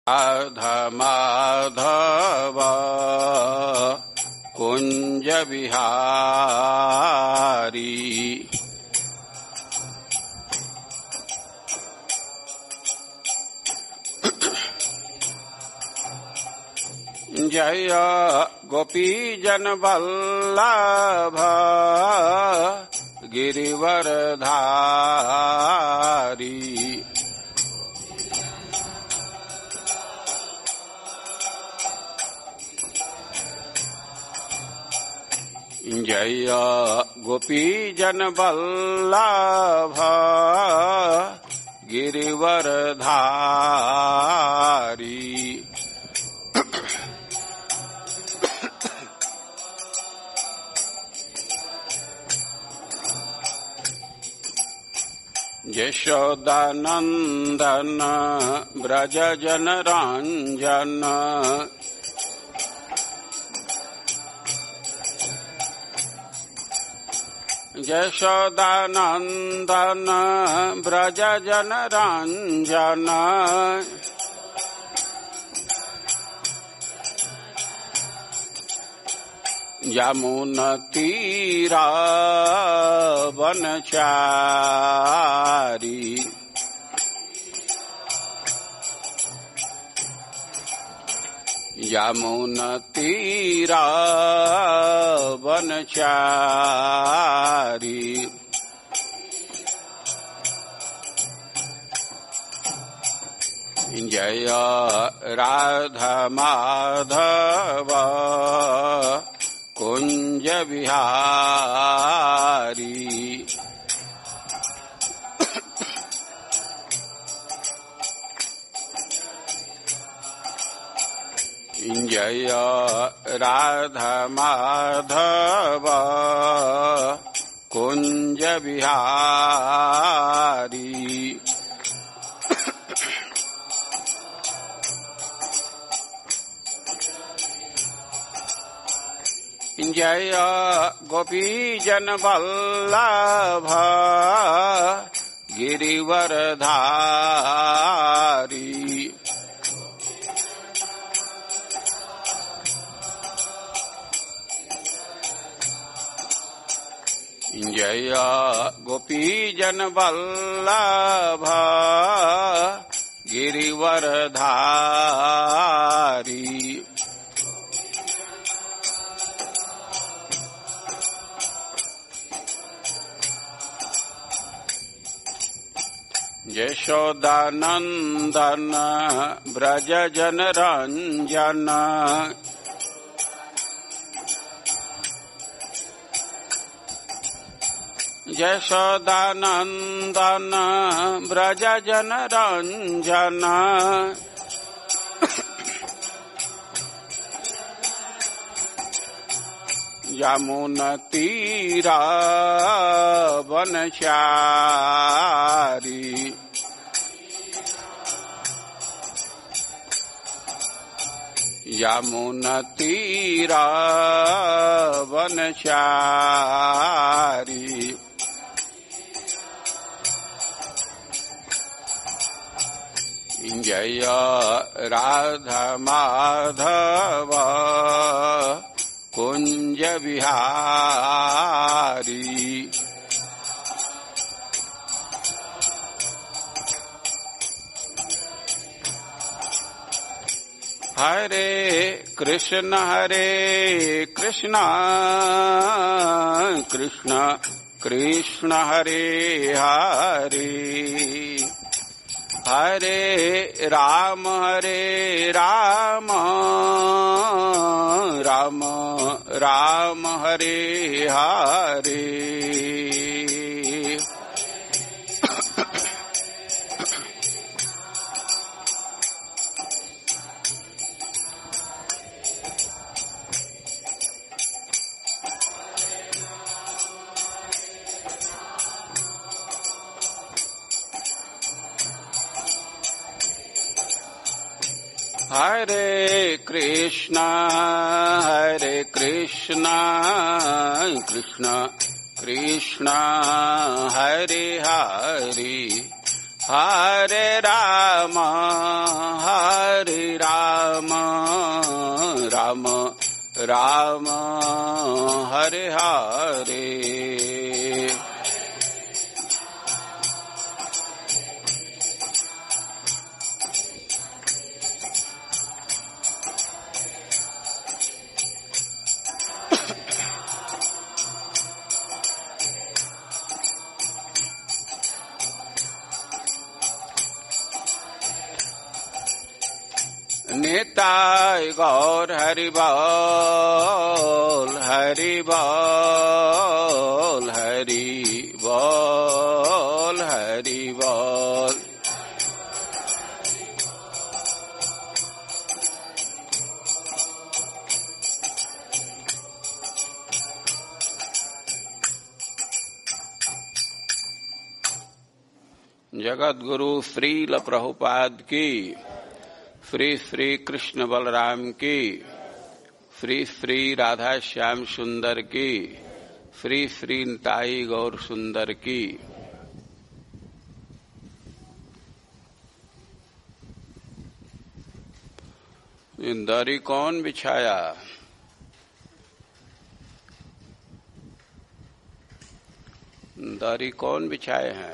माधव कुंज बिहारी जय गोपीजन वल्लभ गिरिवरधारी जय गोपीजन वल्लभ गिरिवरधारी यशोदानंदन ब्रज जन रंजन यशोदानंदन ब्रज जन रंजन यमुना तीरा वनचारी यमुना तीरा वनचारी जय राधा माधव कुंज बिहारी जय राधा माधव कुंज बिहारी जय गोपीजन वल्लभ गिरिवरधारी जय गोपीजन वल्लभ गिरिवरधारी यशोदानंदन ब्रज जन रंजन यशोदानंदन ब्रज जन रंजन यमुना तीरा वनचारी यमुना तीरा वनचारी जय राधा माधव कुंज बिहारी हरे कृष्ण कृष्ण कृष्ण हरे हरे हरे राम राम राम हरे हरे हरे कृष्ण कृष्ण कृष्ण हरे हरे हरे राम राम राम हरे हरे। निताय गौर हरि बोल हरि बोल हरि बोल हरि बोल। जगत गुरु श्रील प्रभुपाद की, श्री श्री कृष्ण बलराम की, श्री श्री राधा श्याम सुंदर की, श्री श्री निताई गौर सुंदर की। दरी कौन बिछाया? दरी कौन बिछाए हैं?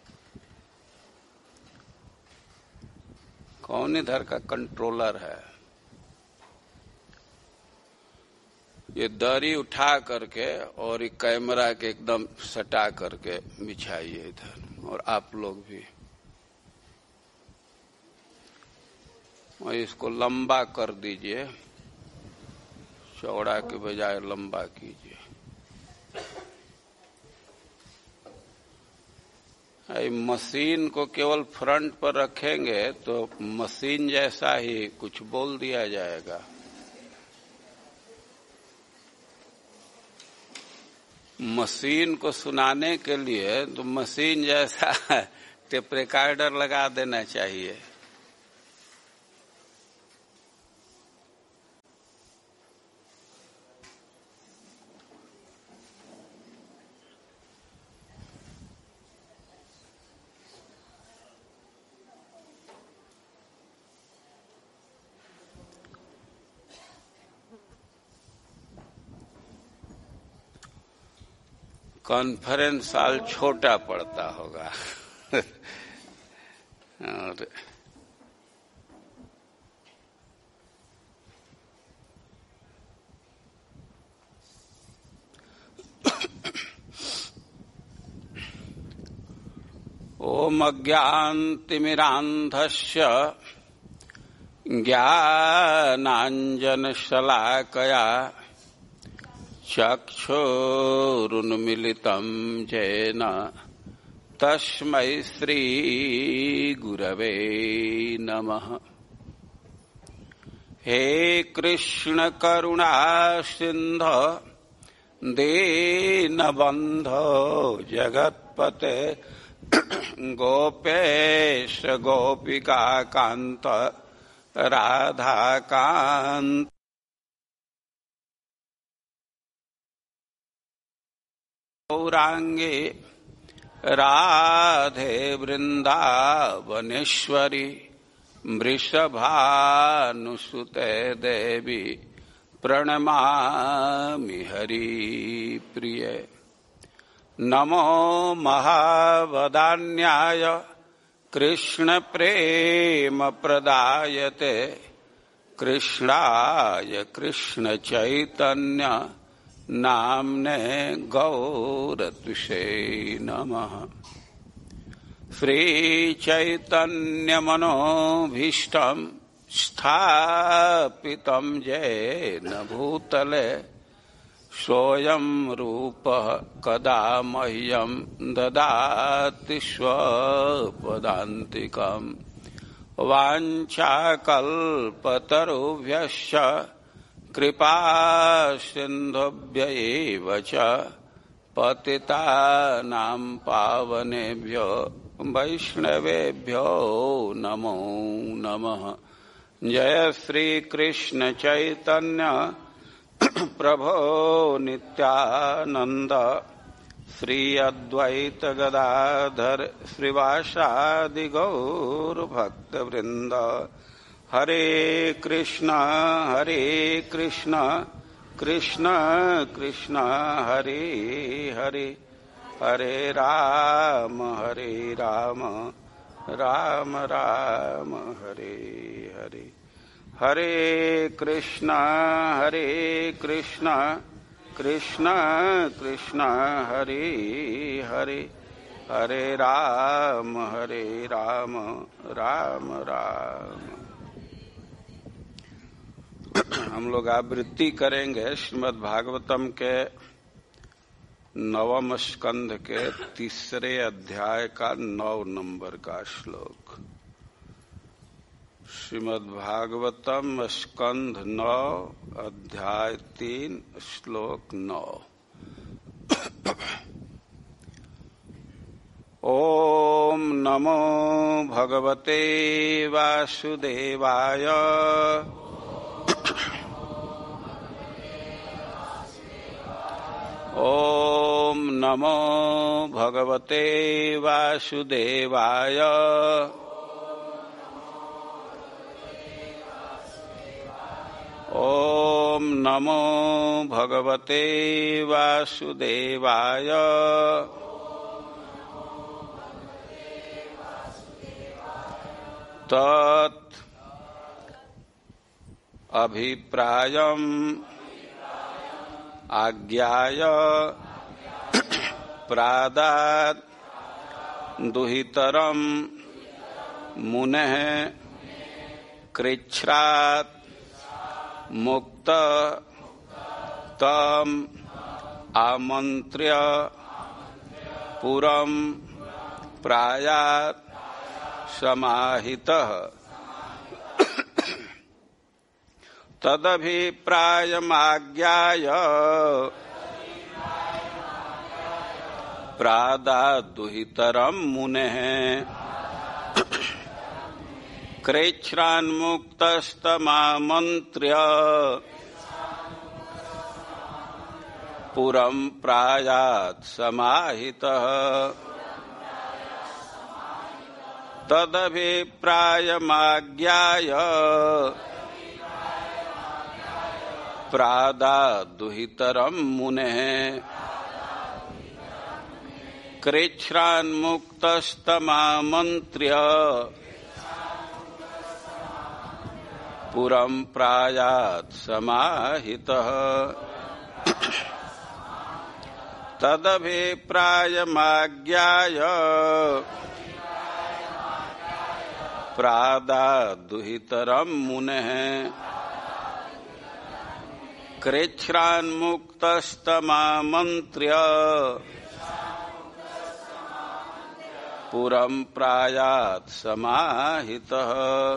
कौन इधर का कंट्रोलर है? ये दरी उठा करके और ये कैमरा के एकदम सटा करके बिछाइए इधर, और आप लोग भी। और इसको लंबा कर दीजिए, चौड़ा के बजाय लंबा कीजिए। मशीन को केवल फ्रंट पर रखेंगे तो मशीन जैसा ही कुछ बोल दिया जाएगा। मशीन को सुनाने के लिए तो मशीन जैसा टेप रिकॉर्डर लगा देना चाहिए। कॉन्फ्रेंस हॉल छोटा पड़ता होगा और ओम अज्ञानतिमिरान्धस्य ज्ञानाञ्जनशलाकया चक्षुरुन्मीलितं येन तस्मै श्रीगुरवे नमः। हे कृष्ण करुणा सिन्धो दीनबन्धो जगत्पते गोपेश गोपिका कान्त राधाकान्त गौरांगे राधे वृंदावनेश्वरी वृषभानुसुते देवी प्रणमामि हरिप्रिय। नमो महावदान्याय कृष्ण प्रेम प्रदायते कृष्णाय कृष्ण चैतन्य नाम्ने गौरतुषे नमः। श्री चैतन्य मनोभीष्टं स्थापितं येन भूतले सोऽयं रूपः कदा मह्यं ददाति स्वपदान्तिकम्। वाञ्छाकल्पतरुभ्यश्च कृपा सिन्धुभ्य एव च पतितानां पावनेभ्यो वैष्णवेभ्यो नमो नमः। जय श्री कृष्ण चैतन्य प्रभो नित्यानंद श्री अद्वैत गदाधर श्रीवासादि गौर भक्त वृंद। हरे कृष्ण कृष्ण कृष्ण हरे हरे, हरे राम राम राम हरे हरे। हरे कृष्ण कृष्ण कृष्ण हरे हरे, हरे राम राम राम। हम लोग आवृत्ति करेंगे श्रीमद् भागवतम के 9वें स्कंध के 3 अध्याय का 9 नंबर का श्लोक। श्रीमद् भागवतम स्कंध 9 अध्याय 3 श्लोक 9। ओम नमो भगवते वासुदेवाय। ओम नमो भगवते वासुदेवाय। ओम नमो भगवते वासुदेवाय। तत् अभिप्रायम् आज्ञाय प्रादात् दुहितरम् मुनेः कृच्छ्रात् मुक्त तम आमन्त्र्य पुरं प्रायात् समाहितः। तदभिप्रायमाज्ञाय प्रादात् दुहितरम् मुनेः कृच्छ्रान्मुक्तस्तमामन्त्र्य पुरं प्रायात् समाहितः। तदभिप्रायमाज्ञाय प्रादात् दुहितरम् मुनेः कृच्छ्रान्मुक्तस्तमामन्त्र्य पुरं प्रायात् समाहितः। तदभिप्रायमाज्ञाय प्रादात् दुहितरम् मुनेः कृच्छ्रान्मुक्तस्तमामन्त्र्य पुरं प्रायात् समाहितः।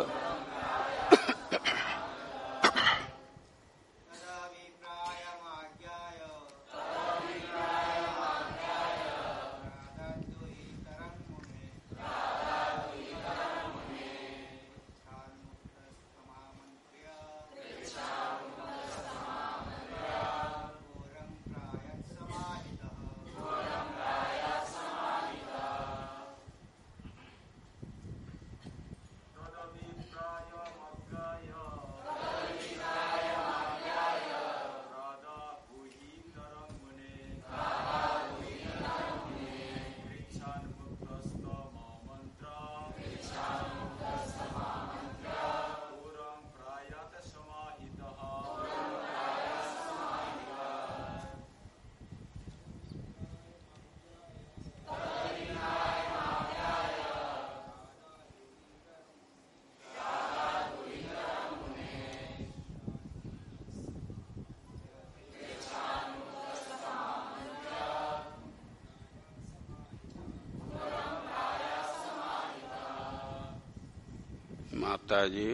माता जी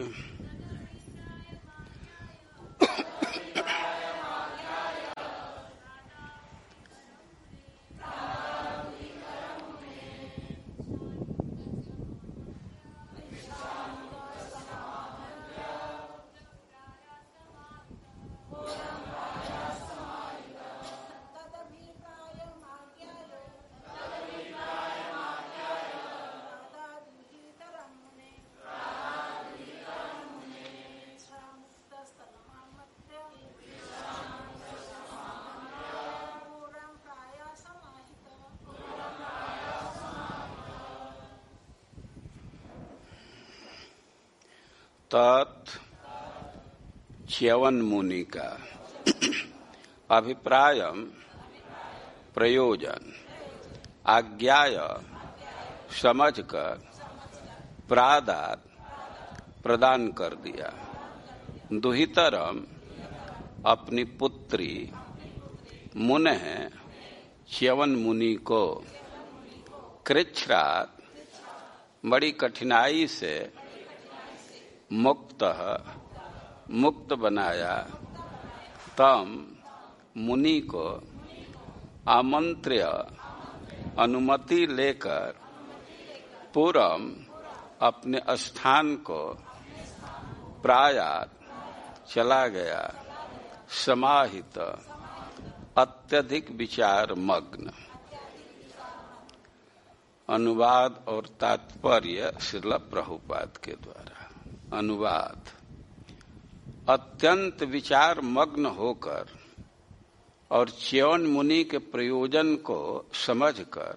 तत् च्यवन मुनि का अभिप्राय प्रयोजन आज्ञाय समझकर प्रादात प्रदान कर दिया। दुहितरम अपनी पुत्री मुनः च्यवन मुनि को कृच्छ्रात बड़ी कठिनाई से मुक्त बनाया। तम मुनि को आमंत्र्य अनुमति लेकर पूर्व अपने स्थान को प्रायात चला गया। समाहित अत्यधिक विचार मग्न। अनुवाद और तात्पर्य श्रील प्रभुपाद के द्वारा। अनुवाद: अत्यंत विचार मग्न होकर और च्यवन मुनि के प्रयोजन को समझकर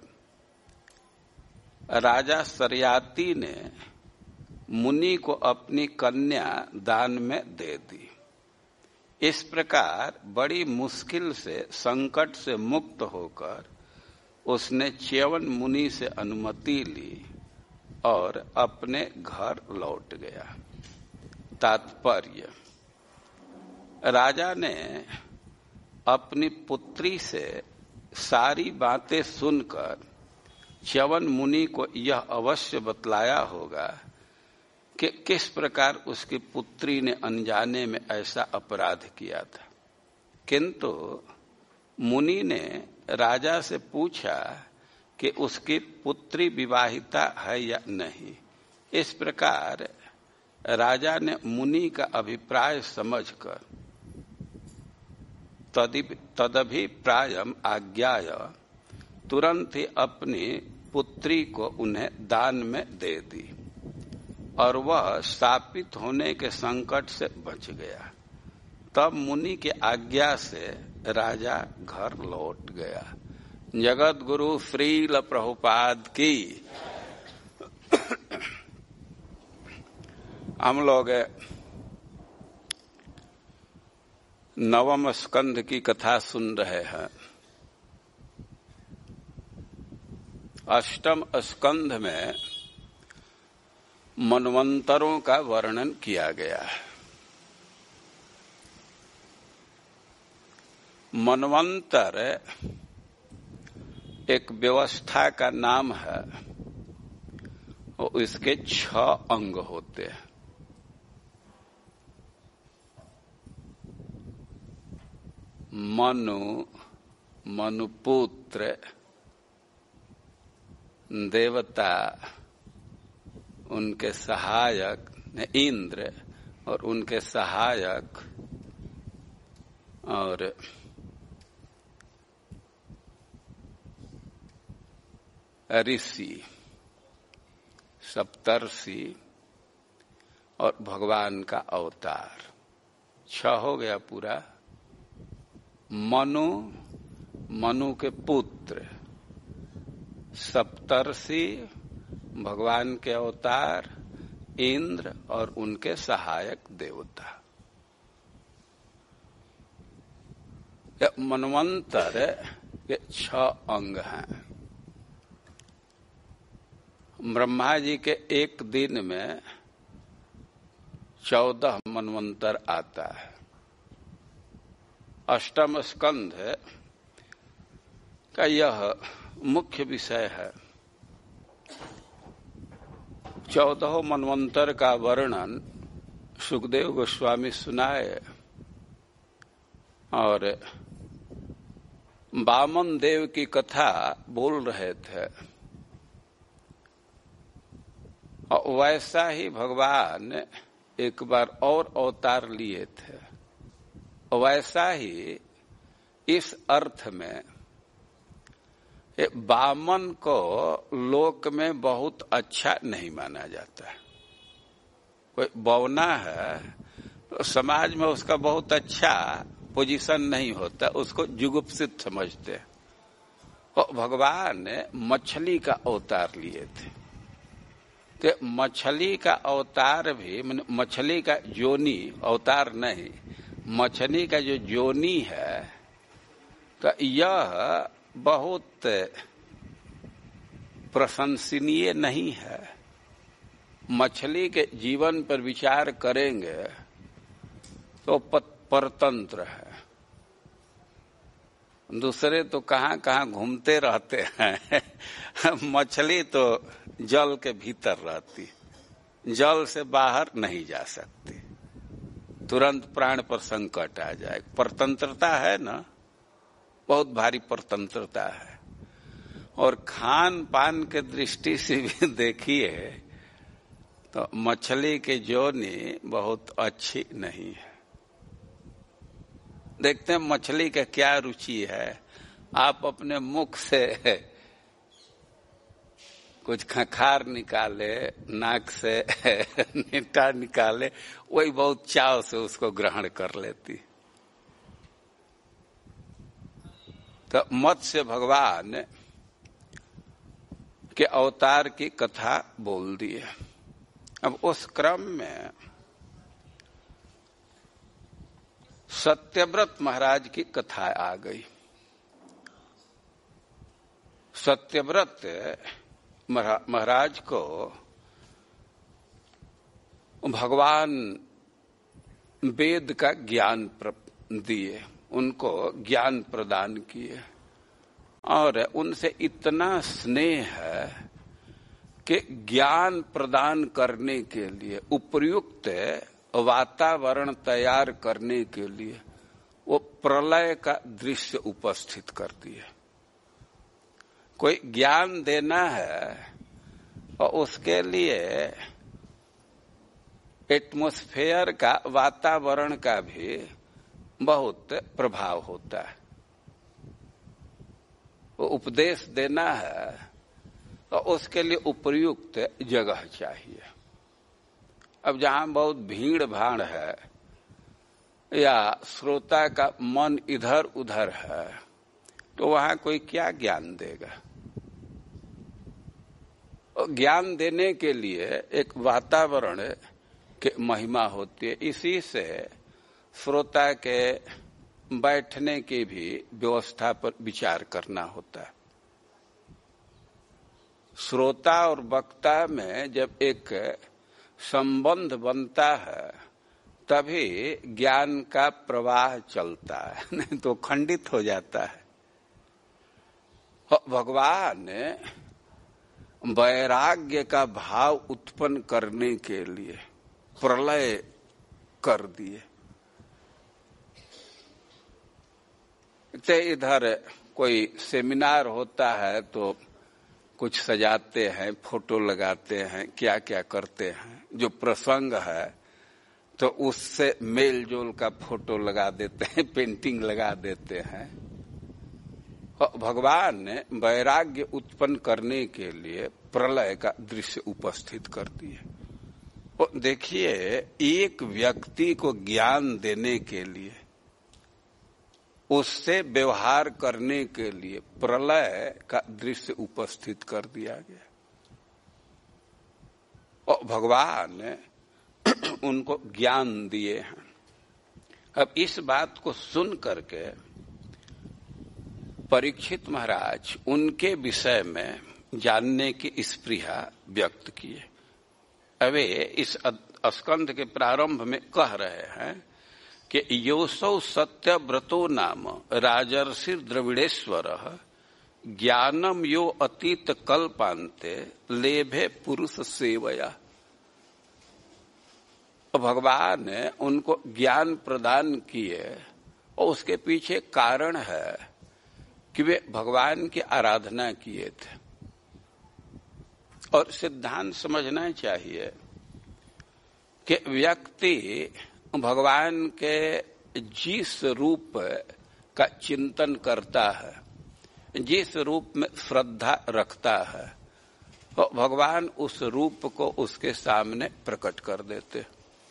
राजा सरियाती ने मुनि को अपनी कन्या दान में दे दी। इस प्रकार बड़ी मुश्किल से संकट से मुक्त होकर उसने च्यवन मुनि से अनुमति ली और अपने घर लौट गया। तात्पर्य: राजा ने अपनी पुत्री से सारी बातें सुनकर च्यवन मुनि को यह अवश्य बतलाया होगा कि किस प्रकार उसकी पुत्री ने अनजाने में ऐसा अपराध किया था, किंतु मुनि ने राजा से पूछा कि उसकी पुत्री विवाहिता है या नहीं। इस प्रकार राजा ने मुनि का अभिप्राय समझकर तदभिप्रायम आज्ञाय तुरंत ही अपनी पुत्री को उन्हें दान में दे दी और वह स्थापित होने के संकट से बच गया। तब मुनि के आज्ञा से राजा घर लौट गया। जगत गुरु श्रील प्रभुपाद की। हम लोग नवम स्कंध की कथा सुन रहे हैं। अष्टम स्कंध में मनवंतरों का वर्णन किया गया है। मनवंतर एक व्यवस्था का नाम है और इसके 6 अंग होते हैं। मनुपुत्र, देवता, उनके सहायक इंद्र और उनके सहायक, और ऋषि, सप्तर्षि और भगवान का अवतार। 6 हो गया पूरा। मनु के पुत्र, सप्तर्षि, भगवान के अवतार, इंद्र और उनके सहायक देवता। मनवंतर के 6 अंग हैं। ब्रह्मा जी के एक दिन में 14 मनवंतर आता है। अष्टम स्कंध का यह मुख्य विषय है। 14 मनवंतर का वर्णन सुखदेव गोस्वामी सुनाए और वामन देव की कथा बोल रहे थे। और वैसा ही भगवान एक बार और अवतार लिए थे। वैसा ही इस अर्थ में वामन को लोक में बहुत अच्छा नहीं माना जाता है। कोई बौना है तो समाज में उसका बहुत अच्छा पोजीशन नहीं होता, उसको जुगुप्सित समझते हैं। और भगवान ने मछली का अवतार लिए थे। तो मछली का अवतार भी, मछली का जोनी, अवतार नहीं, मछली का जो जोनी है, तो यह बहुत प्रशंसनीय नहीं है। मछली के जीवन पर विचार करेंगे तो परतंत्र है। दूसरे तो कहाँ कहाँ घूमते रहते हैं, मछली तो जल के भीतर रहती, जल से बाहर नहीं जा सकती, तुरंत प्राण पर संकट आ जाए। परतंत्रता है ना, बहुत भारी परतंत्रता है। और खान पान के दृष्टि से भी देखिए तो मछली की जोनी बहुत अच्छी नहीं है। देखते हैं मछली का क्या रुचि है। आप अपने मुख से कुछ खखार निकाले, नाक से नीटा निकाले, वही बहुत चाव से उसको ग्रहण कर लेती। तो मत्स्य भगवान के अवतार की कथा बोल दी है। अब उस क्रम में सत्यव्रत महाराज की कथा आ गई। सत्यव्रत महाराज को भगवान वेद का ज्ञान दिए, उनको ज्ञान प्रदान किए और उनसे इतना स्नेह है कि ज्ञान प्रदान करने के लिए, उपयुक्त वातावरण तैयार करने के लिए वो प्रलय का दृश्य उपस्थित कर दिए। कोई ज्ञान देना है और उसके लिए एटमॉस्फेयर का, वातावरण का भी बहुत प्रभाव होता है। वो उपदेश देना है तो उसके लिए उपयुक्त जगह चाहिए। अब जहां बहुत भीड़ भाड़ है या श्रोता का मन इधर उधर है तो वहां कोई क्या ज्ञान देगा। ज्ञान देने के लिए एक वातावरण की महिमा होती है। इसी से श्रोता के बैठने की भी व्यवस्था पर विचार करना होता है। श्रोता और वक्ता में जब एक संबंध बनता है तभी ज्ञान का प्रवाह चलता है, नहीं तो खंडित हो जाता है। भगवान वैराग्य का भाव उत्पन्न करने के लिए प्रलय कर दिए। इधर कोई सेमिनार होता है तो कुछ सजाते हैं, फोटो लगाते हैं, क्या क्या करते हैं। जो प्रसंग है तो उससे मेल जोल का फोटो लगा देते हैं, पेंटिंग लगा देते हैं। भगवान ने वैराग्य उत्पन्न करने के लिए प्रलय का दृश्य उपस्थित कर दिए। और देखिए, एक व्यक्ति को ज्ञान देने के लिए, उससे व्यवहार करने के लिए प्रलय का दृश्य उपस्थित कर दिया गया। और भगवान ने उनको ज्ञान दिए हैं। अब इस बात को सुन करके परीक्षित महाराज उनके विषय में जानने की स्पृहा व्यक्त किए। अवे इस स्कंध के प्रारंभ में कह रहे हैं कि योसौ सत्यव्रतो नाम राजर्षि द्रविड़ेश्वर ज्ञानम यो अतीत कल्पान्ते लेभे पुरुष सेवया। भगवान ने उनको ज्ञान प्रदान किए और उसके पीछे कारण है कि वे भगवान की आराधना किए थे। और सिद्धांत समझना चाहिए कि व्यक्ति भगवान के जिस रूप का चिंतन करता है, जिस रूप में श्रद्धा रखता है, तो भगवान उस रूप को उसके सामने प्रकट कर देते।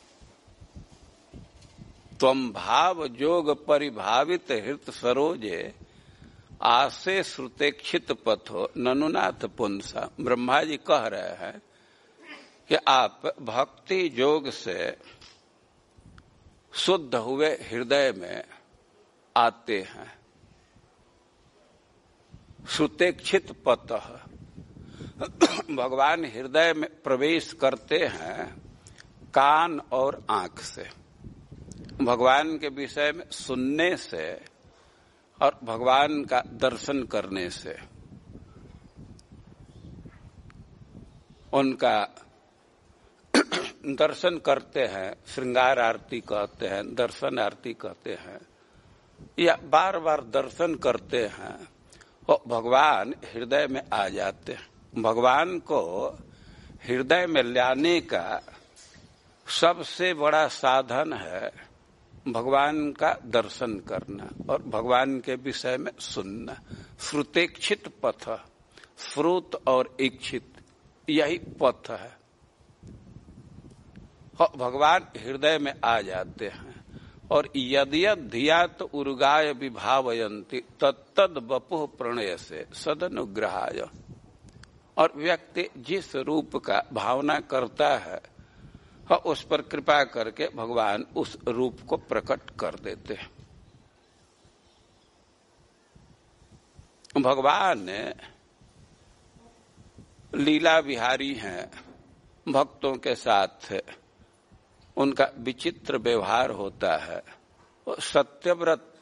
त्वं भाव जोग परिभावित हृत सरोजे आसे श्रुतेक्षित पथो ननुनाथ पुंसा। ब्रह्मा जी कह रहे हैं कि आप भक्ति योग से शुद्ध हुए हृदय में आते हैं। श्रुतेक्षित पतः, भगवान हृदय में प्रवेश करते हैं कान और आंख से, भगवान के विषय में सुनने से और भगवान का दर्शन करने से। उनका दर्शन करते हैं, श्रृंगार आरती कहते हैं, दर्शन आरती कहते हैं, या बार बार दर्शन करते हैं और भगवान हृदय में आ जाते हैं। भगवान को हृदय में लाने का सबसे बड़ा साधन है भगवान का दर्शन करना और भगवान के विषय में सुनना। श्रुतेक्षित पथ, श्रुत और इच्छित, यही पथ है। भगवान हृदय में आ जाते हैं और यद्यद धियात उर्गाय विभावयन्ति तत्तद वपुः प्रणय से सदनुग्रहाय। और व्यक्ति जिस रूप का भावना करता है उस पर कृपा करके भगवान उस रूप को प्रकट कर देते हैं। भगवान लीला विहारी हैं, भक्तों के साथ उनका विचित्र व्यवहार होता है। सत्यव्रत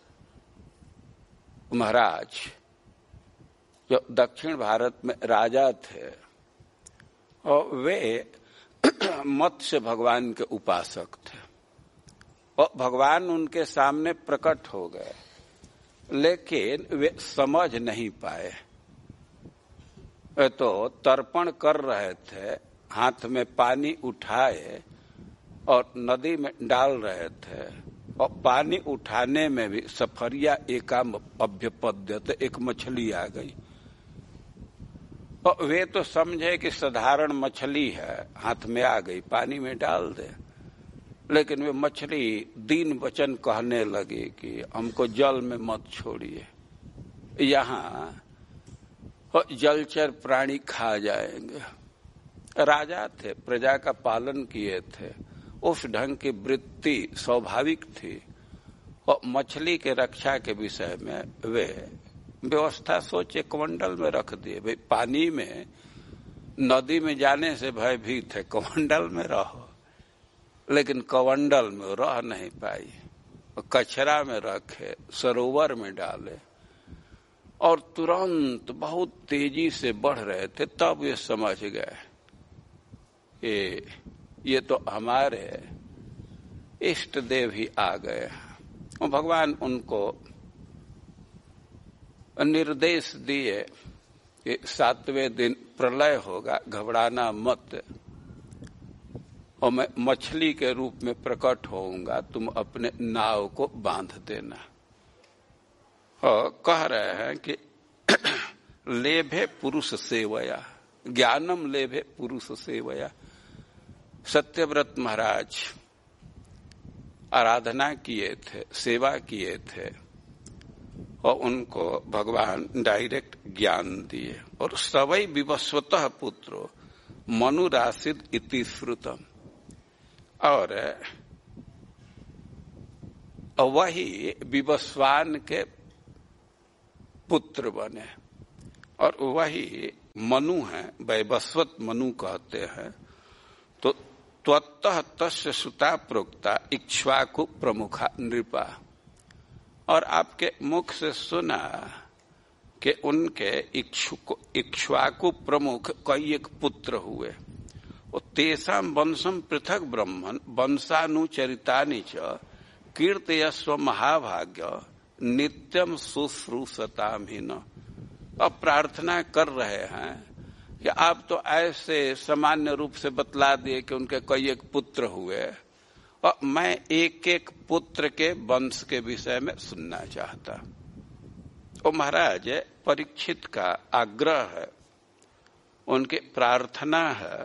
महाराज जो दक्षिण भारत में राजा थे और वे मत्स्य भगवान के उपासक थे और भगवान उनके सामने प्रकट हो गए, लेकिन वे समझ नहीं पाए। वे तो तर्पण कर रहे थे, हाथ में पानी उठाए और नदी में डाल रहे थे और पानी उठाने में भी सफरिया एकाम अभ्यपद्यते, एक मछली आ गई और वे तो समझे कि साधारण मछली है, हाथ में आ गई, पानी में डाल दे। लेकिन वे मछली दीन वचन कहने लगी कि हमको जल में मत छोड़िए, यहाँ जलचर प्राणी खा जाएंगे। राजा थे, प्रजा का पालन किए थे, उस ढंग की वृत्ति स्वाभाविक थी और मछली के रक्षा के विषय में वे व्यवस्था सोचे कमंडल में रख दिए। भाई पानी में, नदी में जाने से भयभीत है, कमंडल में रहो। लेकिन कमंडल में रह नहीं पाई, कचरा में रखे, सरोवर में डाले और तुरंत बहुत तेजी से बढ़ रहे थे। तब ये समझ गए ये तो हमारे इष्ट देव ही आ गए और भगवान उनको निर्देश दिए कि 7वें दिन प्रलय होगा, घबराना मत, और मैं मछली के रूप में प्रकट होऊंगा, तुम अपने नाव को बांध देना। और कह रहे हैं कि लेभे पुरुष सेवया, ज्ञानम लेभे पुरुष सेवया। सत्यव्रत महाराज आराधना किए थे, सेवा किए थे और उनको भगवान डायरेक्ट ज्ञान दिए। और सवै विवस्वतः पुत्रो मनुरासिद इति श्रुतम, और वही विवस्वान के पुत्र बने और वही मनु हैं, वैवस्वत मनु कहते हैं। तो त्वत्तः तस्य सुता प्रोक्ता इक्ष्वाकु प्रमुखा नृपा, और आपके मुख से सुना कि उनके इक्ष्वाकु प्रमुख कई एक पुत्र हुए। तेषां वंशम पृथक ब्रह्मन् वंशानुचरितानि च कीर्तयस्व महाभाग्य नित्यम शुश्रूषताम ही न। अब प्रार्थना कर रहे हैं कि आप तो ऐसे सामान्य रूप से बतला दिए कि उनके कई एक पुत्र हुए और मैं एक एक पुत्र के वंश के विषय में सुनना चाहता। और महाराज परीक्षित का आग्रह है, उनकी प्रार्थना है।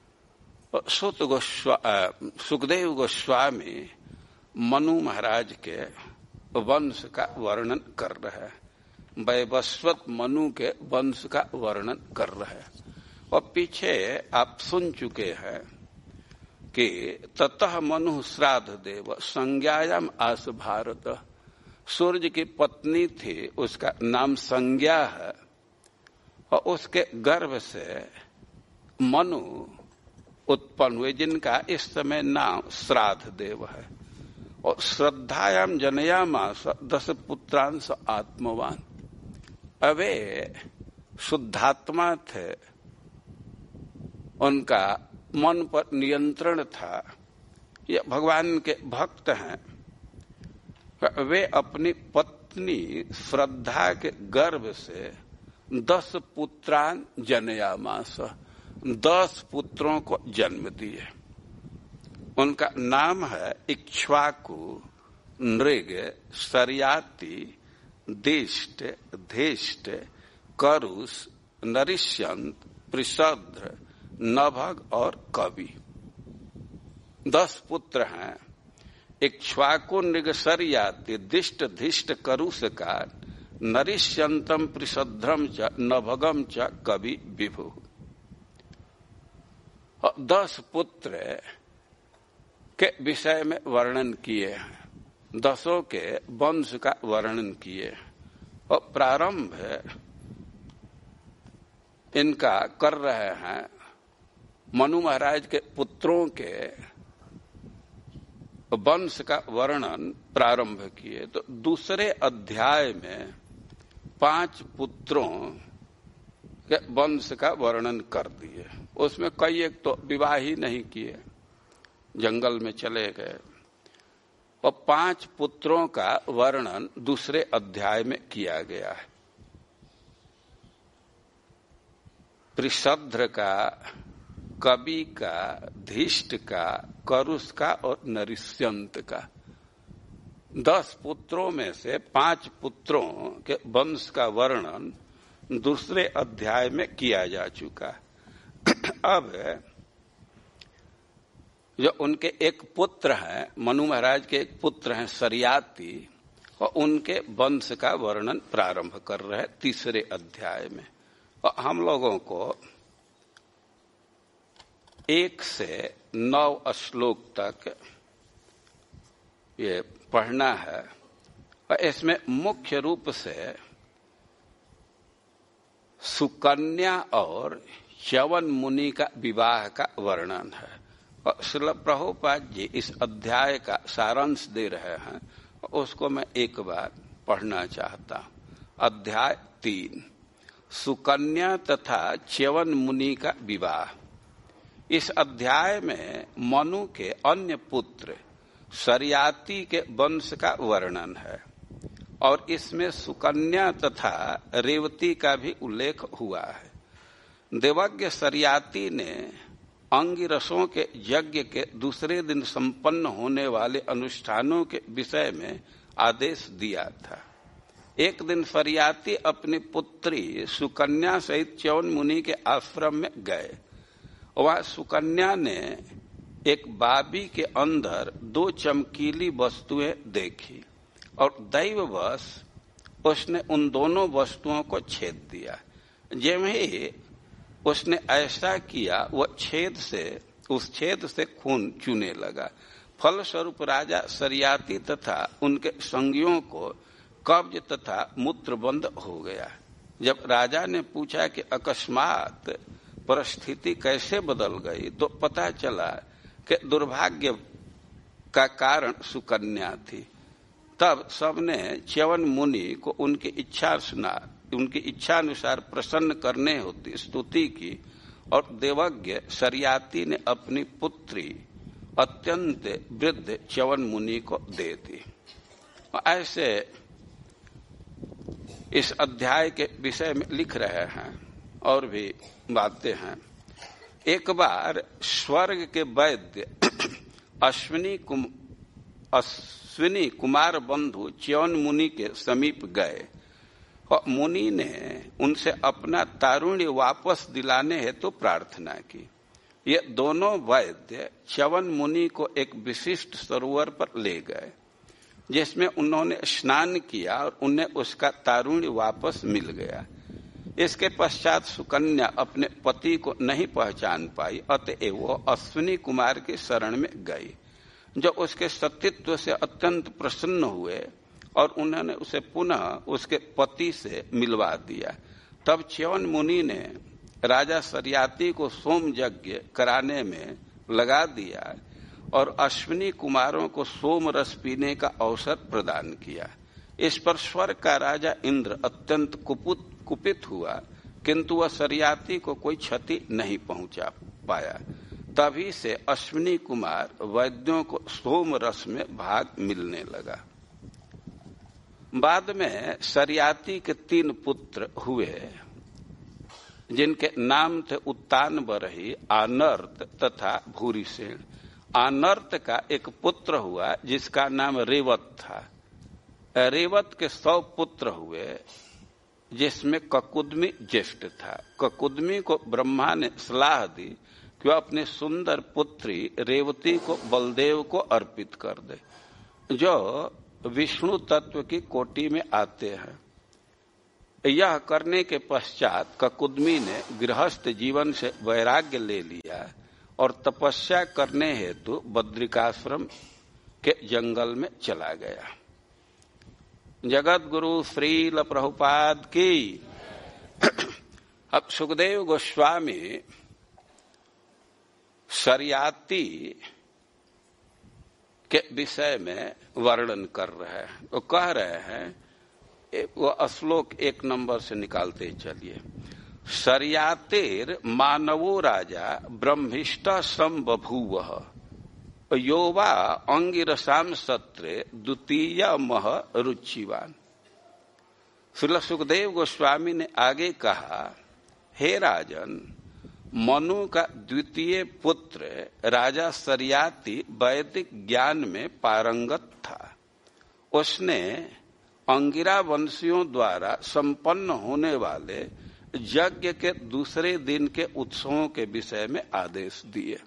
सुखदेव गोस्वामी मनु महाराज के वंश का वर्णन कर रहे हैं, वैवस्वत मनु के वंश का वर्णन कर रहे हैं। और पीछे आप सुन चुके हैं कि ततः मनु श्राद्ध देव संज्ञायाम आस भारत। सूर्य की पत्नी थी, उसका नाम संज्ञा है, और उसके गर्भ से मनु उत्पन्न हुए, जिनका इस समय नाम श्राद्ध देव है। और श्रद्धायाम जनयामास 10 पुत्रांश आत्मवान। अवे शुद्धात्मा थे, उनका मन पर नियंत्रण था, ये भगवान के भक्त हैं। वे अपनी पत्नी श्रद्धा के गर्भ से 10 पुत्रान जनयामास, 10 पुत्रों को जन्म दिए। उनका नाम है इक्ष्वाकु, नृग, शर्याति, दिष्ट, धेष्ट, करुष, नरिष्यंत, पृषद्र, नभग और कवि। 10 पुत्र हैं। इक्ष्वाकु, नृग, शर्याति, दिष्ट, धिष्ट, करुष का नरिष्यंतम, पृषद्रम च नभगम च कवि विभु। 10 पुत्र के विषय में वर्णन किए हैं, 10 के वंश का वर्णन किए। और प्रारंभ इनका कर रहे हैं मनु महाराज के पुत्रों के वंश का वर्णन प्रारंभ किए। तो दूसरे अध्याय में 5 पुत्रों के वंश का वर्णन कर दिए। उसमें कई एक तो विवाह ही नहीं किए, जंगल में चले गए। और 5 पुत्रों का वर्णन दूसरे अध्याय में किया गया है। पृषद्र का, कवि का, धिष्ट का, करुष का और नरिष्यंत का। 10 पुत्रों में से 5 पुत्रों के वंश का वर्णन दूसरे अध्याय में किया जा चुका है। अब जो उनके एक पुत्र हैं, मनु महाराज के एक पुत्र हैं शर्याति, और उनके वंश का वर्णन प्रारंभ कर रहे हैं तीसरे अध्याय में। और हम लोगों को 1 से 9 श्लोक तक ये पढ़ना है। और इसमें मुख्य रूप से सुकन्या और च्यवन मुनि का विवाह का वर्णन है। और श्रील प्रभुपाद जी इस अध्याय का सारांश दे रहे हैं, उसको मैं एक बार पढ़ना चाहता हूं। अध्याय 3, सुकन्या तथा च्यवन मुनि का विवाह। इस अध्याय में मनु के अन्य पुत्र शर्याति के वंश का वर्णन है, और इसमें सुकन्या तथा रेवती का भी उल्लेख हुआ है। देवज्ञ शर्याति ने अंगिरसों के यज्ञ के दूसरे दिन संपन्न होने वाले अनुष्ठानों के विषय में आदेश दिया था। एक दिन शर्याति अपनी पुत्री सुकन्या सहित च्यवन मुनि के आश्रम में गए। वहां सुकन्या ने एक बाबी के अंदर 2 चमकीली वस्तुएं देखी, और दैववश उसने उन दोनों वस्तुओं को छेद दिया। जब ही उसने ऐसा किया, उस छेद से खून चूने लगा। फलस्वरूप राजा शर्याति तथा उनके संगियों को कब्ज तथा मूत्रबंध हो गया। जब राजा ने पूछा कि अकस्मात परिस्थिति कैसे बदल गई, तो पता चला कि दुर्भाग्य का कारण सुकन्या थी। तब सबने च्यवन मुनि को उनकी इच्छानुसार प्रसन्न करने होती स्तुति की, और देवज्ञ शर्याति ने अपनी पुत्री अत्यंत वृद्ध च्यवन मुनि को दे दी। ऐसे इस अध्याय के विषय में लिख रहे हैं, और भी बातें हैं। एक बार स्वर्ग के वैद्य अश्विनी कुमार बंधु च्यवन मुनि के समीप गए, और मुनि ने उनसे अपना तारुण्य वापस दिलाने हेतु प्रार्थना की। ये दोनों वैद्य च्यवन मुनि को एक विशिष्ट सरोवर पर ले गए, जिसमें उन्होंने स्नान किया और उन्हें उसका तारुण्य वापस मिल गया। इसके पश्चात सुकन्या अपने पति को नहीं पहचान पाई, अतएव वो अश्विनी कुमार के शरण में गई, जो उसके सतीत्व से अत्यंत प्रसन्न हुए और उन्होंने उसे पुनः उसके पति से मिलवा दिया। तब च्यवन मुनि ने राजा सरियाती को सोम यज्ञ कराने में लगा दिया और अश्विनी कुमारों को सोम रस पीने का अवसर प्रदान किया। इस पर स्वर्ग का राजा इंद्र अत्यंत कुपित हुआ, किंतु वह सरियाती को कोई क्षति नहीं पहुंचा पाया। तभी से अश्विनी कुमार वैद्यों को सोम रस में भाग मिलने लगा। बाद में सरियाती के 3 पुत्र हुए, जिनके नाम थे उत्तान बरही, आनर्त तथा भूरिसेन। आनर्त का एक पुत्र हुआ जिसका नाम रेवत था। रेवत के 100 पुत्र हुए, जिसमें ककुदमी ज्येष्ठ था। ककुदमी को ब्रह्मा ने सलाह दी कि वह अपने सुंदर पुत्री रेवती को बलदेव को अर्पित कर दे, जो विष्णु तत्व की कोटि में आते हैं। यह करने के पश्चात ककुदमी ने गृहस्थ जीवन से वैराग्य ले लिया और तपस्या करने हेतु बद्रिकाश्रम के जंगल में चला गया। जगत गुरु श्रील प्रभुपाद की। अब सुखदेव गोस्वामी सरियाती के विषय में वर्णन कर रहे हैं। वो कह रहे हैं, वो श्लोक 1 नंबर से निकालते चलिए। सरियातेर मानवो राजा ब्रह्मिष्ट संबभूवः योवा अंगिरसाम सत्रे द्वितीय मह रुचिवान। श्री सुखदेव गोस्वामी ने आगे कहा, हे राजन, मनु का द्वितीय पुत्र राजा सरियाती वैदिक ज्ञान में पारंगत था। उसने अंगिरा वंशियों द्वारा संपन्न होने वाले यज्ञ के दूसरे दिन के उत्सवों के विषय में आदेश दिए।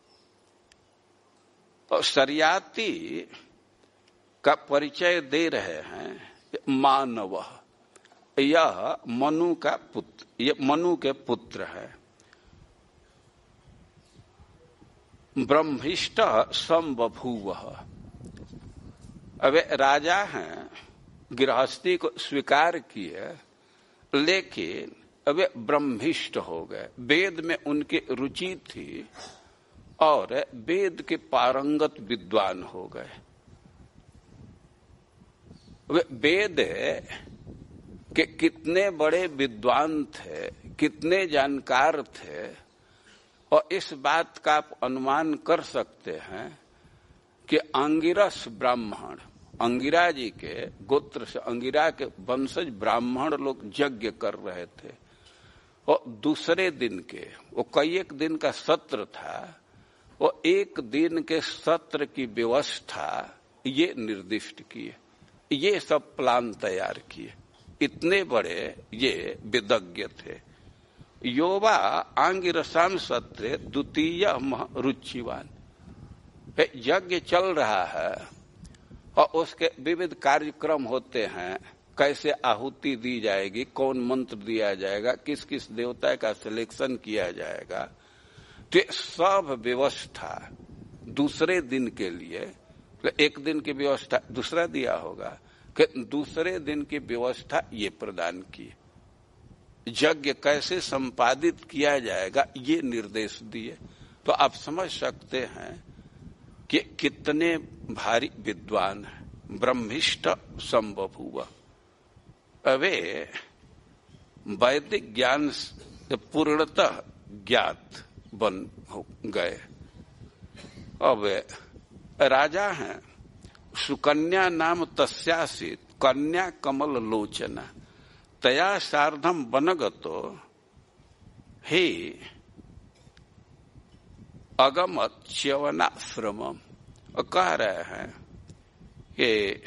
और सरियाती का परिचय दे रहे हैं मानव। यह मनु का पुत्र, ये मनु के पुत्र है। ब्रह्मिष्ट संबभूव। अब राजा हैं, गृहस्थी को स्वीकार किए, लेकिन अब ब्रह्मिष्ट हो गए। वेद में उनकी रुचि थी और वेद के पारंगत विद्वान हो गए। वे वेद के कितने बड़े विद्वान थे, कितने जानकार थे, और इस बात का आप अनुमान कर सकते हैं कि अंगिरस ब्राह्मण, अंगिरा जी के गोत्र से, अंगिरा के वंशज ब्राह्मण लोग यज्ञ कर रहे थे। और दूसरे दिन के, वो कई एक दिन का सत्र था, वो एक दिन के सत्र की व्यवस्था ये निर्दिष्ट किए, ये सब प्लान तैयार किए। इतने बड़े ये विदज्ञ थे। योवा आंगिरसाम सत्रे द्वितीय रुचिवान। यज्ञ चल रहा है और उसके विविध कार्यक्रम होते हैं। कैसे आहुति दी जाएगी, कौन मंत्र दिया जाएगा, किस किस देवता का सिलेक्शन किया जाएगा, तो सब व्यवस्था दूसरे दिन के लिए, एक दिन की व्यवस्था दूसरा दिया होगा कि दूसरे दिन की व्यवस्था ये प्रदान की। यज्ञ कैसे संपादित किया जाएगा ये निर्देश दिए। तो आप समझ सकते हैं कि कितने भारी विद्वान है। ब्रह्मिष्ट संबभूव। वे वैदिक ज्ञान से पूर्णतः ज्ञात बन गए। अब राजा हैं, सुकन्या नाम तस्यासीत कन्या कमल लोचना तया सार्धम बनगतो हे अगमत च्यवनाश्रमम। कह रहे हैं कि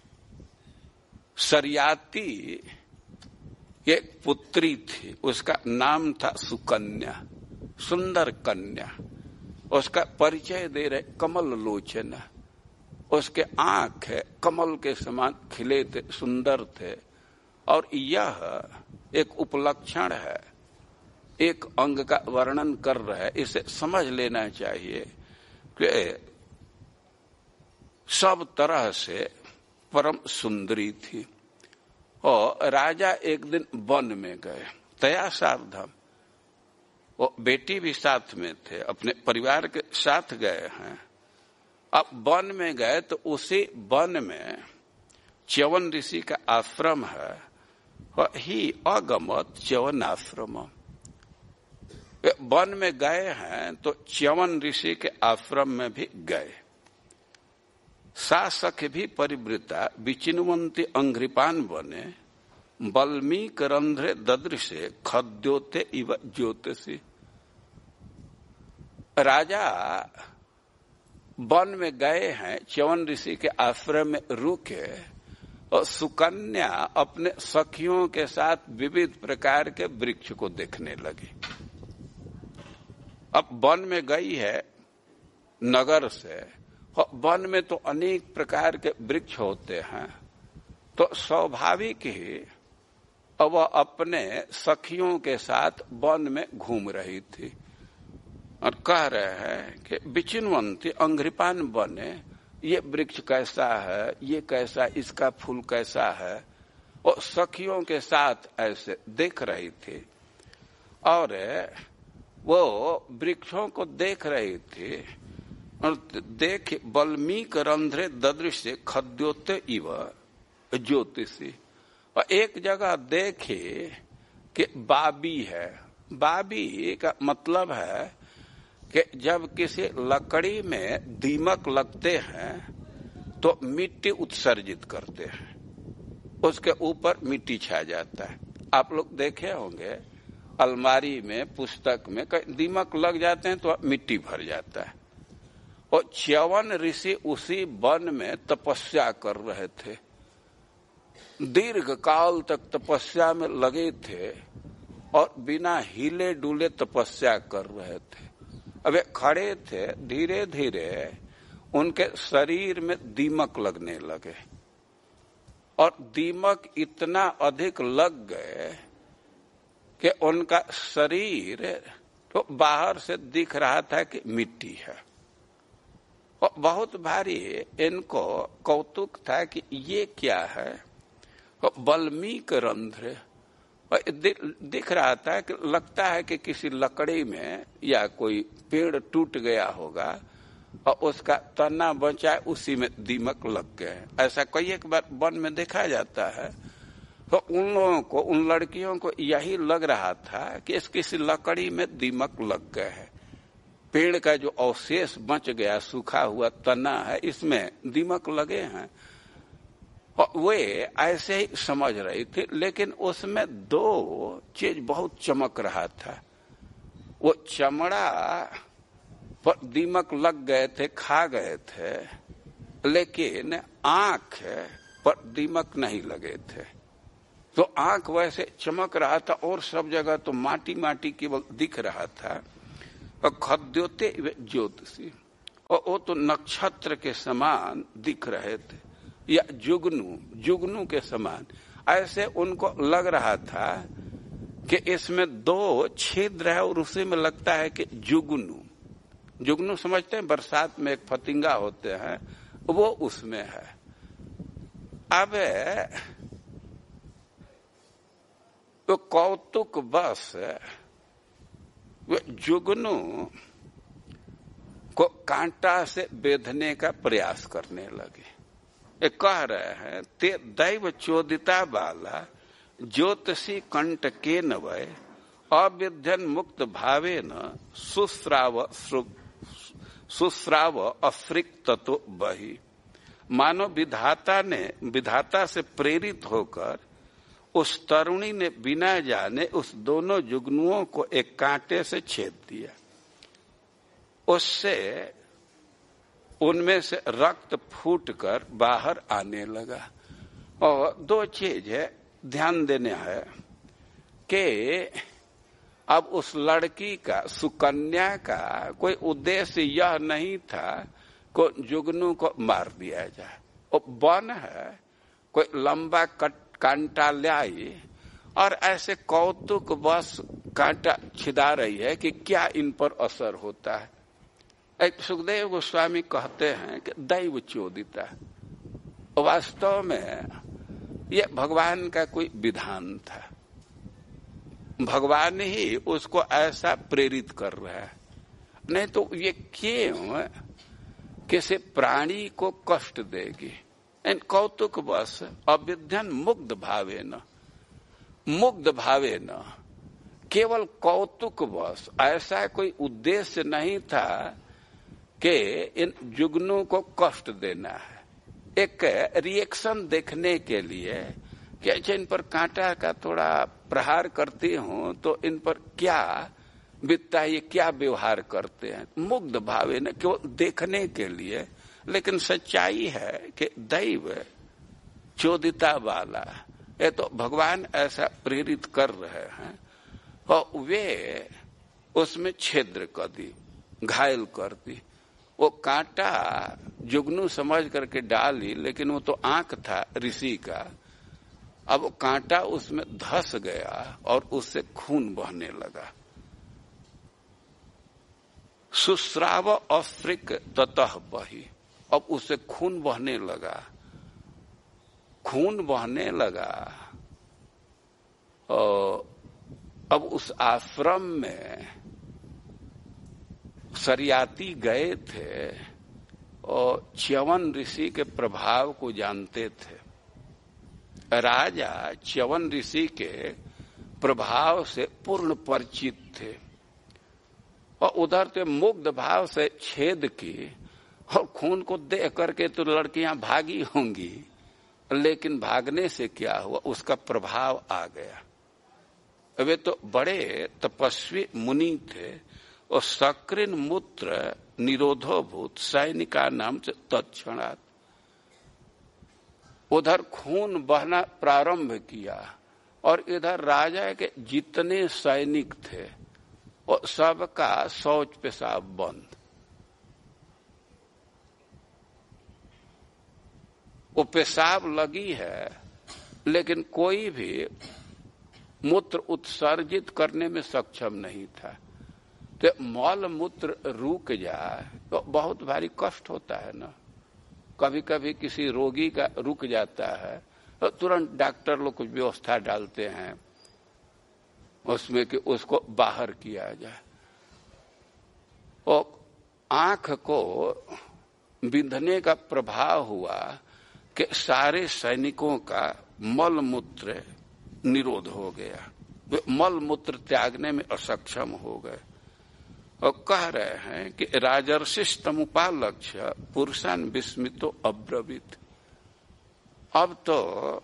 सरियाती एक पुत्री थी, उसका नाम था सुकन्या, सुंदर कन्या। उसका परिचय दे रहे कमल लोचना। उसके आंख कमल के समान खिले थे, सुंदर थे। और यह एक उपलक्षण है, एक अंग का वर्णन कर रहा है। इसे समझ लेना चाहिए कि सब तरह से परम सुंदरी थी। और राजा एक दिन वन में गए, तया सावधान, वो बेटी भी साथ में थे, अपने परिवार के साथ गए हैं। अब वन में गए तो उसी वन में च्यवन ऋषि का आश्रम है, ही अगमत च्यवन आश्रम। वन में गए हैं तो च्यवन ऋषि के आश्रम में भी गए। शासक भी परिवृता विचिन्वंती अंघ्रिपान बने, बल्मीक रंध्रे ददृशे खद्योते इव ज्योतिषी। राजा वन में गए हैं, च्यवन ऋषि के आश्रम में रुके और सुकन्या अपने सखियों के साथ विविध प्रकार के वृक्ष को देखने लगी। अब वन में गई है नगर से, वन में तो अनेक प्रकार के वृक्ष होते हैं, तो स्वाभाविक ही अब वह अपने सखियों के साथ वन में घूम रही थी और कह रहे हैं कि विचिन्वंती अंघ्रिपान बने, ये वृक्ष कैसा है, ये कैसा, इसका फूल कैसा है, और सखियों के साथ ऐसे देख रही थी। और वो वृक्षों को देख रही थी और देख बल्मीक रंध्रे ददृश्य खद्योते इव ज्योतिषी। और एक जगह देखे कि बाबी है। बाबी का मतलब है कि जब किसी लकड़ी में दीमक लगते हैं तो मिट्टी उत्सर्जित करते हैं, उसके ऊपर मिट्टी छा जाता है। आप लोग देखे होंगे अलमारी में, पुस्तक में कहीं दीमक लग जाते हैं तो मिट्टी भर जाता है। और च्यवन ऋषि उसी वन में तपस्या कर रहे थे, दीर्घ काल तक तपस्या में लगे थे और बिना हिले डुले तपस्या कर रहे थे। अब खड़े थे, धीरे धीरे उनके शरीर में दीमक लगने लगे और दीमक इतना अधिक लग गए कि उनका शरीर तो बाहर से दिख रहा था कि मिट्टी है। और बहुत भारी इनको कौतुक था कि ये क्या है। बल्मीक रंध्र दिख रहा था कि लगता है कि किसी लकड़ी में या कोई पेड़ टूट गया होगा और उसका तना बचा, उसी में दीमक लग गए। ऐसा कई एक बार वन में देखा जाता है। तो उन लोगों को, उन लड़कियों को यही लग रहा था कि इस किसी लकड़ी में दीमक लग गए है, पेड़ का जो अवशेष बच गया, सूखा हुआ तना है, इसमें दीमक लगे हैं। और वे ऐसे ही समझ रही थी, लेकिन उसमें दो चीज बहुत चमक रहा था। वो चमड़ा पर दीमक लग गए थे, खा गए थे, लेकिन आंख पर दीमक नहीं लगे थे। तो आंख वैसे चमक रहा था और सब जगह तो माटी माटी केवल दिख रहा था। और खद्योते ज्योतिषी, और वो तो नक्षत्र के समान दिख रहे थे, या जुगनू के समान। ऐसे उनको लग रहा था कि इसमें दो छिद्र है और उसी में लगता है कि जुगनू समझते हैं, बरसात में एक फतिंगा होते हैं, वो उसमें है। अब तो कौतुक बस वे जुगनू को कांटा से बेधने का प्रयास करने लगे। ये कह रहे हैं, ते दैव चोदिता बाला ज्योतिषी कंठ के नवय अविध्यन मुक्त भावे न सुस्राव अफ्रिक्त तो बही। मानो विधाता से प्रेरित होकर उस तरुणी ने बिना जाने उस दोनों जुगनुओं को एक कांटे से छेद दिया। उससे उनमें से रक्त फूटकर बाहर आने लगा। और दो चीज है ध्यान देने है कि अब उस लड़की का, सुकन्या का कोई उद्देश्य यह नहीं था को जुगनू को मार दिया जाए। वो वन है, कोई लंबा कांटा लाई और ऐसे कौतुक बस कांटा छिदा रही है कि क्या इन पर असर होता है। एक सुखदेव गोस्वामी कहते हैं कि दैव चोदिता, वास्तव में ये भगवान का कोई विधान था, भगवान ही उसको ऐसा प्रेरित कर रहा है। नहीं तो ये क्यों किसी प्राणी को कष्ट देगी। इन कौतुक बस अविध्यन मुग्ध भावे न केवल कौतुक बस, ऐसा कोई उद्देश्य नहीं था कि इन जुगनू को कष्ट देना है। एक रिएक्शन देखने के लिए कि अच्छा इन पर कांटा का थोड़ा प्रहार करती हूं तो इन पर क्या बीतता है, ये क्या व्यवहार करते हैं। मुग्ध भावे न केवल देखने के लिए। लेकिन सच्चाई है कि दैव चोदिता वाला, ये तो भगवान ऐसा प्रेरित कर रहे हैं और वे उसमें छिद्र कर दी, घायल कर दी। वो कांटा जुगनू समझ करके डाली, लेकिन वो तो आंख था ऋषि का। अब वो कांटा उसमें धस गया और उससे खून बहने लगा। सुस्राव अफ्रिक ततः बही, अब उससे खून बहने लगा, खून बहने लगा। और अब उस आश्रम में सरियाती गए थे और च्यवन ऋषि के प्रभाव को जानते थे। राजा च्यवन ऋषि के प्रभाव से पूर्ण परिचित थे और उधर से मुग्ध भाव से छेद की और खून को देख करके तो लड़कियां भागी होंगी, लेकिन भागने से क्या हुआ, उसका प्रभाव आ गया। वे तो बड़े तपस्वी मुनि थे और सक्रिन मूत्र निरोधोभूत सैनिका नाम से तत्क्षणात् उधर खून बहना प्रारंभ किया और इधर राजा के जितने सैनिक थे और सबका शौच पेशाब बंद। वो पेशाब लगी है लेकिन कोई भी मूत्र उत्सर्जित करने में सक्षम नहीं था। तो मल मूत्र रुक जाए तो बहुत भारी कष्ट होता है ना। कभी कभी किसी रोगी का रुक जाता है तो तुरंत डॉक्टर लोग कुछ व्यवस्था डालते हैं उसमें कि उसको बाहर किया जाए। और आंख को बिंधने का प्रभाव हुआ कि सारे सैनिकों का मल मूत्र निरोध हो गया, वे मल मूत्र त्यागने में असक्षम हो गए। और कह रहे हैं कि राजर्षिस्तमुपालक्ष्य पुरुषान विस्मितो अब्रवीत। अब तो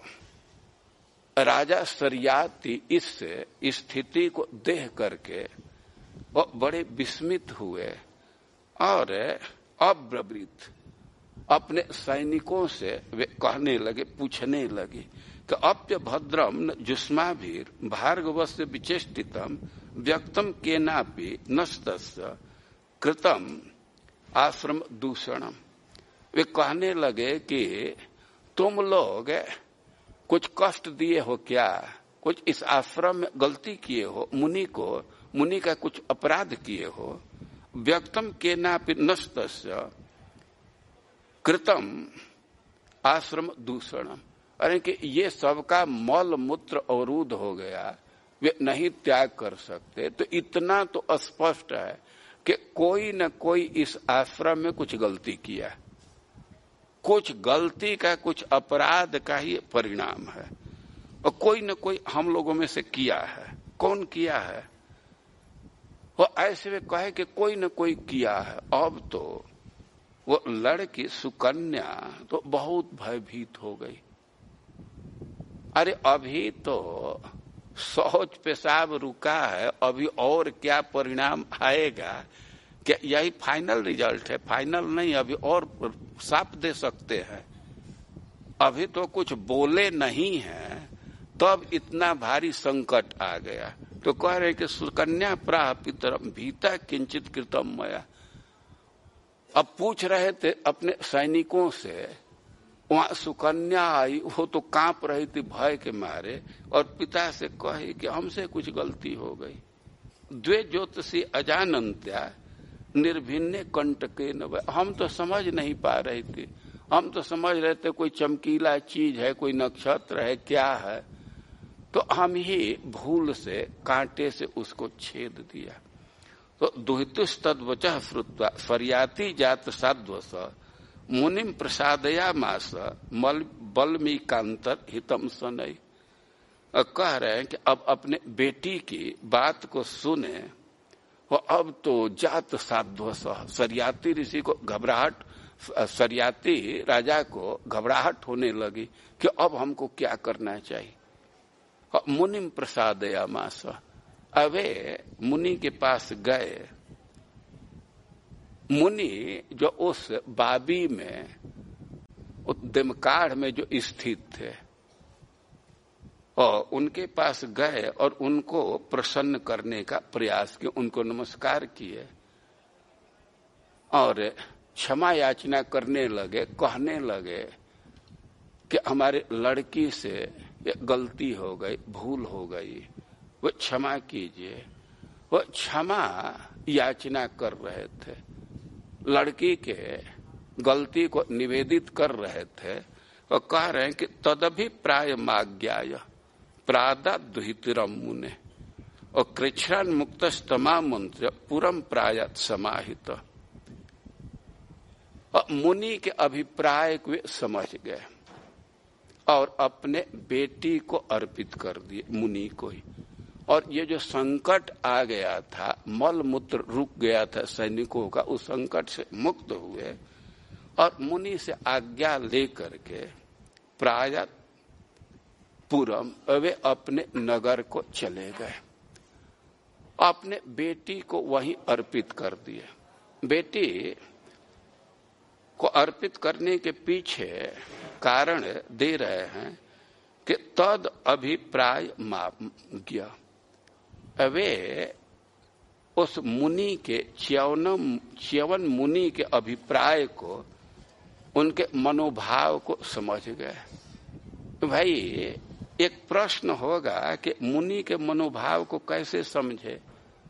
राजा सरियाती इस स्थिति को देख करके वो बड़े विस्मित हुए और अब्रवीत अपने सैनिकों से वे कहने लगे, पूछने लगे कि अप्य भद्रम न जुष्माभिर भार्गवस्य विचेष्टितम व्यक्तम केनापि नस्तस्य कृतम आश्रम दूषणम। वे कहने लगे कि तुम लोग कुछ कष्ट दिए हो क्या, कुछ इस आश्रम में गलती किए हो, मुनि का कुछ अपराध किए हो। व्यक्तम केनापि नस्तस्य कृतम आश्रम दूषणम, अरे कि ये सबका मल मूत्र अवरुद्ध हो गया, वे नहीं त्याग कर सकते। तो इतना तो स्पष्ट है कि कोई न कोई इस आश्रम में कुछ गलती किया, कुछ गलती का, कुछ अपराध का ही परिणाम है और कोई न कोई हम लोगों में से किया है। कौन किया है? वो ऐसे में कहे कि कोई न कोई किया है। अब तो वो लड़की सुकन्या तो बहुत भयभीत हो गई। अरे अभी तो शौच पेशाब रुका है, अभी और क्या परिणाम आएगा? क्या यही फाइनल रिजल्ट है? फाइनल नहीं, अभी और साफ दे सकते हैं। अभी तो कुछ बोले नहीं है तब इतना भारी संकट आ गया। तो कह रहे कि सुकन्या प्राह पितरम भीता किंचित कृतम मया। अब पूछ रहे थे अपने सैनिकों से वहां सुकन्या आई, वो तो कांप रही थी भय के मारे और पिता से कही कि हमसे कुछ गलती हो गई। द्वे ज्योतिषी अजानन्त्या निर्भिन्ने कंटके न, हम तो समझ नहीं पा रहे थे, हम तो समझ रहे थे कोई चमकीला चीज है, कोई नक्षत्र है, क्या है, तो हम ही भूल से कांटे से उसको छेद दिया। तो दुहितुस्तद्वचः श्रुत्वा फर्याति जात साध्वस मुनिम प्रसादयामास बल्मीकांतर हितम सनई। कह रहे हैं कि अब अपने बेटी की बात को सुने, वो अब तो जात साध्वस, सरियाती ऋषि को घबराहट, सरियाती राजा को घबराहट होने लगी कि अब हमको क्या करना चाहिए। मुनिम प्रसादयामास, अवे मुनि के पास गए। मुनि जो उस बाबी में, उस दिमकाढ़ में जो स्थित थे, और उनके पास गए और उनको प्रसन्न करने का प्रयास किया, उनको नमस्कार किए और क्षमा याचना करने लगे, कहने लगे कि हमारे लड़की से गलती हो गई, भूल हो गई, वो क्षमा कीजिए। वो क्षमा याचना कर रहे थे, लड़की के गलती को निवेदित कर रहे थे और कह रहे हैं कि तदभिप्राय माज्ञाय प्रादाद्वितिरम मुने और कृच्छ्रान मुक्तस्तमा मंत्र पुरम प्रायात समाहित। और मुनि के अभिप्राय को वे समझ गए और अपने बेटी को अर्पित कर दिए, मुनि को ही। और ये जो संकट आ गया था, मल मूत्र रुक गया था सैनिकों का, उस संकट से मुक्त हुए और मुनि से आज्ञा लेकर के प्रायः पुरम वे अपने नगर को चले गए, अपने बेटी को वहीं अर्पित कर दिए। बेटी को अर्पित करने के पीछे कारण दे रहे हैं कि तद अभिप्राय माज्ञा, वे उस मुनि के च्यवन मुनि के अभिप्राय को, उनके मनोभाव को समझ गए। भाई एक प्रश्न होगा कि मुनि के मनोभाव को कैसे समझे।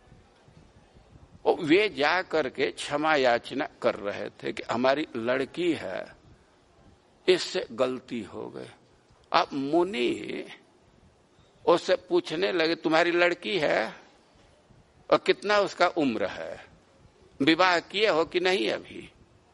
और वे जा करके क्षमा याचना कर रहे थे कि हमारी लड़की है, इससे गलती हो गई। अब मुनि उससे पूछने लगे तुम्हारी लड़की है और कितना उसका उम्र है, विवाह किए हो कि नहीं अभी।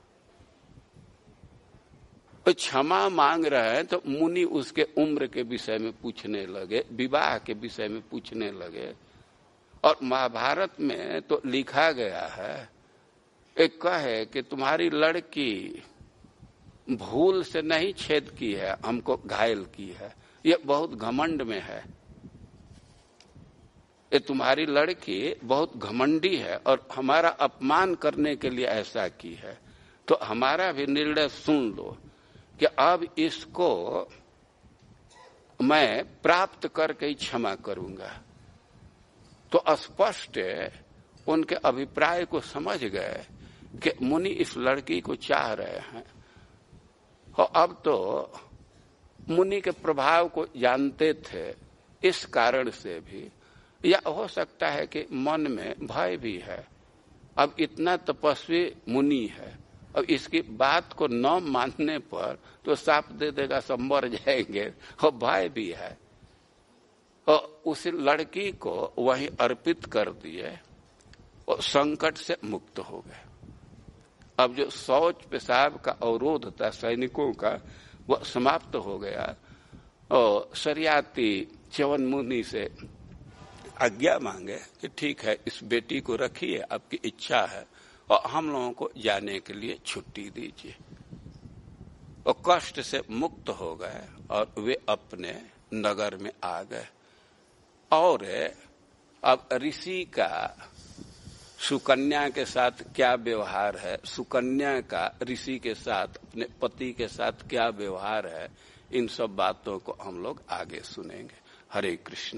तो क्षमा मांग रहे हैं तो मुनि उसके उम्र के विषय में पूछने लगे, विवाह के विषय में पूछने लगे। और महाभारत में तो लिखा गया है, एक कहे कि तुम्हारी लड़की भूल से नहीं छेद की है, हमको घायल की है, ये बहुत घमंड में है, ये तुम्हारी लड़की बहुत घमंडी है और हमारा अपमान करने के लिए ऐसा की है। तो हमारा भी निर्णय सुन लो कि अब इसको मैं प्राप्त करके ही क्षमा करूंगा। तो स्पष्ट उनके अभिप्राय को समझ गए कि मुनि इस लड़की को चाह रहे हैं। और अब तो मुनि के प्रभाव को जानते थे, इस कारण से भी, या हो सकता है कि मन में भय भी है, अब इतना तपस्वी मुनि है, अब इसकी बात को न मानने पर तो साप दे देगा, सब मर जाएंगे, और भय भी है। और उस लड़की को वहीं अर्पित कर दिए और संकट से मुक्त हो गए। अब जो शौच पेशाब का अवरोध था सैनिकों का, वह समाप्त हो गया। और शरियाती च्यवन मुनि से आज्ञा मांगे कि ठीक है, इस बेटी को रखिए, आपकी इच्छा है, और हम लोगों को जाने के लिए छुट्टी दीजिए। और कष्ट से मुक्त हो गए और वे अपने नगर में आ गए। और अब ऋषि का सुकन्या के साथ क्या व्यवहार है, सुकन्या का ऋषि के साथ, अपने पति के साथ क्या व्यवहार है, इन सब बातों को हम लोग आगे सुनेंगे। हरे कृष्ण।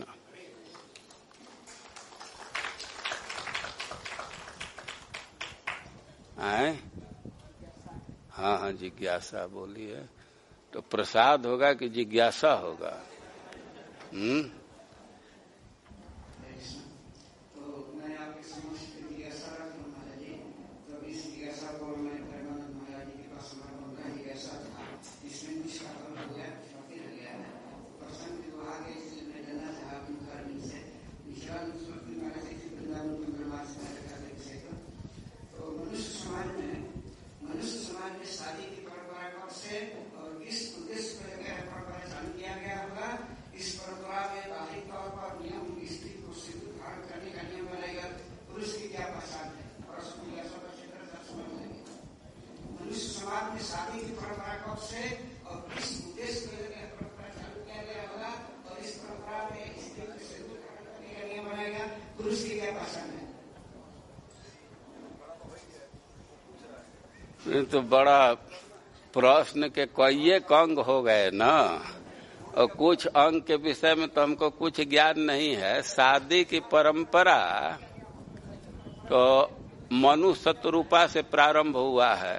आए? हाँ, जिज्ञासा बोलिए। तो प्रसाद होगा कि जिज्ञासा होगा? तो बड़ा प्रश्न के कई अंग हो गए ना, और कुछ अंग के विषय में तो हमको कुछ ज्ञान नहीं है। शादी की परंपरा तो मनुष्य शत्रुपा से प्रारंभ हुआ है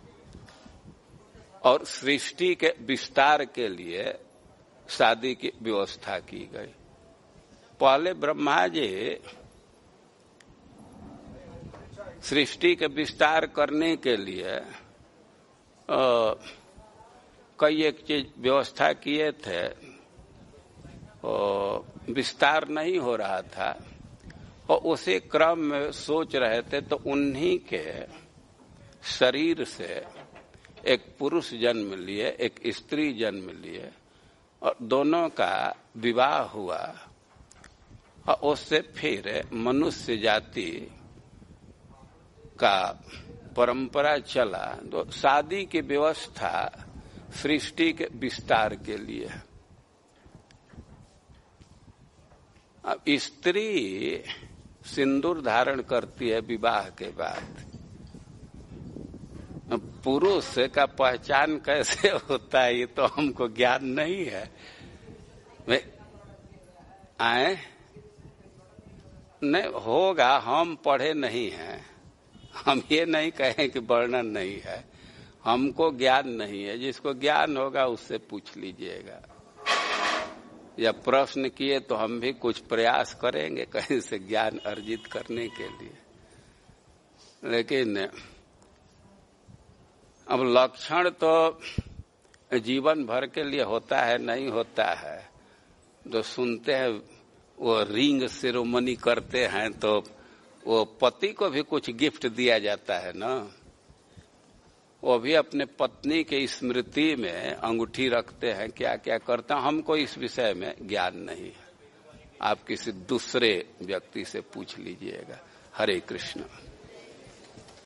और सृष्टि के विस्तार के लिए शादी की व्यवस्था की गई। पहले ब्रह्मा जी सृष्टि के विस्तार करने के लिए कई एक चीज व्यवस्था किए थे, विस्तार नहीं हो रहा था और उसी क्रम में सोच रहे थे तो उन्हीं के शरीर से एक पुरुष जन्म लिए, एक स्त्री जन्म लिए और दोनों का विवाह हुआ और उससे फिर मनुष्य जाति का परंपरा चला। तो शादी की व्यवस्था सृष्टि के विस्तार के लिए। अब स्त्री सिंदूर धारण करती है विवाह के बाद, पुरुष का पहचान कैसे होता है ये तो हमको ज्ञान नहीं है। आए नहीं होगा, हम पढ़े नहीं हैं, हम ये नहीं कहें कि वर्णन नहीं है, हमको ज्ञान नहीं है। जिसको ज्ञान होगा उससे पूछ लीजिएगा, या प्रश्न किए तो हम भी कुछ प्रयास करेंगे कहीं से ज्ञान अर्जित करने के लिए। लेकिन अब लक्षण तो जीवन भर के लिए होता है, नहीं होता है। तो सुनते हैं वो रिंग सेरेमनी करते हैं तो वो पति को भी कुछ गिफ्ट दिया जाता है ना, वो भी अपने पत्नी के स्मृति में अंगूठी रखते हैं, क्या क्या करते हैं। हमको इस विषय में ज्ञान नहीं है, आप किसी दूसरे व्यक्ति से पूछ लीजिएगा। हरे कृष्ण।